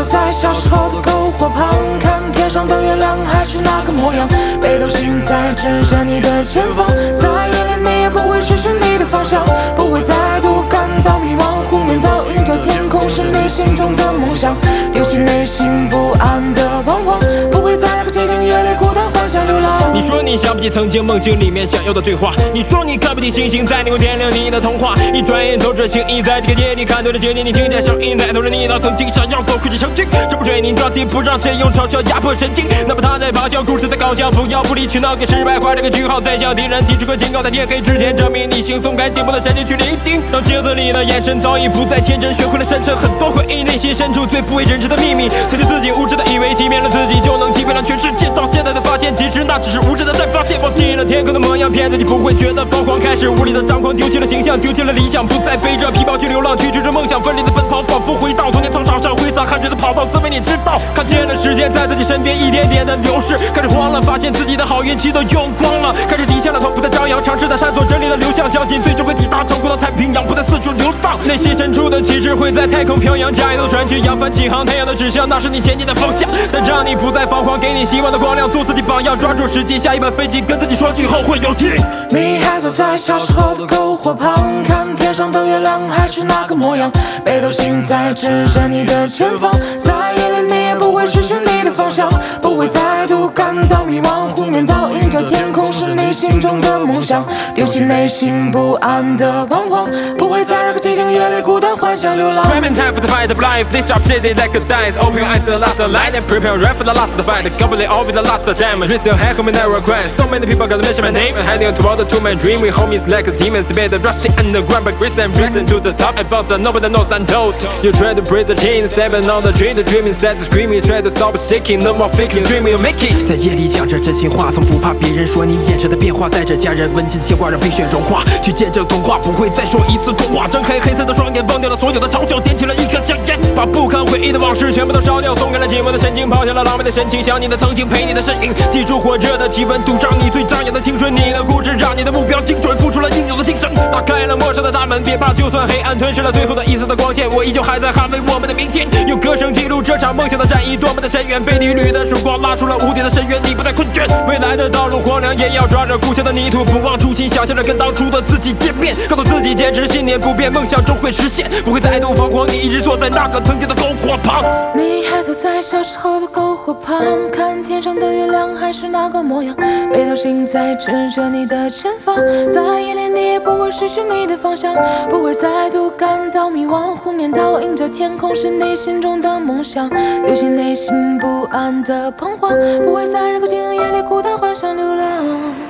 坐在小时候的篝火旁，看天上的月亮还是那个模样，北斗星在指着你的前方，在夜里你也不会失去你的方向，不会再度感到迷茫，湖面倒映着天空是你心中的梦想，丢弃内心不安的彷徨，不会在那个寂静夜里孤单幻想流浪。 你说你想不起曾经梦境里面想要的对话，你说你看不起星星在天空点亮你的童话，一转眼透着情意，在这个夜里看透了经历，你听见声音在透着你那曾经想要多哭泣成精，这不追你撞击，不让谁用嘲笑压迫神经，哪怕他在咆哮，故事在高叫，不要不理取闹，给失败画这个句号，再向敌人提出个警告，在天黑之前证明你行松开进步的神经去聆听。当镜子里的眼神早已不再天真，学会了深沉，很多回忆内心深处最不为人知的秘密，曾经自己无知的以为欺骗了自己就能欺骗了全世界，到现在才发现其实那只是无知的在发现，忘记了天空的模样，骗自己不会觉得疯狂，开始无力的张狂，丢弃了形象，丢弃了理想，不再背着皮包去流浪，去追着梦想，奋力的奔跑，仿佛回到童年操场上挥洒汗水的跑道，滋味你知道，看见了时间在自己身边一点点的流逝，开始慌了，发现自己的好运气都用光了，开始低下了头，不再张扬，尝试在探索真理的流向，相信最终会抵达成功的太平洋，不再四处流荡，内心深处的旗帜会在太空飘扬，加油传去扬帆起航，太阳的指向那是你前进的方向，但让你不再彷徨，给你希望的光亮，做自己榜样，抓住时机，下一班飞机跟自己说句后会有期。 你还坐在小时候的篝火旁，看天上的月亮还是那个模样，北斗星在指着你的前方，在夜里你也不会失去你的方向，不会再度感到迷茫，湖面倒映着天空是你心中的梦想，丢弃内心不安的彷徨，不会在那个寂静夜里孤单幻想流浪。 Driving time for the fight of life, this sharp city that could dice, open your eyes to the last light and prepare right for the last fight, completely over the last damage, raise your hand, homie, never request, so many people gonna mention my name, and heading toward to my dream, we homies like a demon, spit the rushing underground, but grace and blessing to the top, and bounce that nobody knows untold, you try to break the chain, stepping on the train, the dreaming, sad to screaming, try to stop shaking, no more faking, dreaming, you make it, 在夜里讲着真心话，从不怕别人说你眼神的变化，带着家人温馨牵挂，让冰雪融化，去见证童话，不会再说一次空话，睁开黑色的双眼，忘掉了所有的嘲笑，点起了一颗香烟，把不堪回忆的往事全部都烧掉，松开了寂寞的神经，抛下了狼狈的神情，想你的曾经，陪你的身影，记住火热的体温，赌上你最张扬的青春，你的故事让你的目标精准，付出了应有的精神，打开了陌生的大门，别怕，就算黑暗吞噬了最后的一丝的光线，我依旧还在捍卫我们的明天，用歌声记录这场梦想的战役多么的深远，被你捋的曙光拉出了无底的深渊，你不再困倦，未来的道路荒凉，也要抓着故乡的泥土，不忘初心，想象着跟当初的自己见面，告诉自己坚持信念不变，梦想终会实现，不会再度疯狂，你一直坐在那个曾经的篝火旁。 你还坐在小时候的篝火旁，看天上的月亮还是那个模样，北斗星在指着你的前方，在夜里你也不会失去你的方向，不会再度感到迷惘，湖面倒映着天空是你心中的梦想，丢弃内心不安的彷徨，不会在这个静夜里孤单幻想流浪。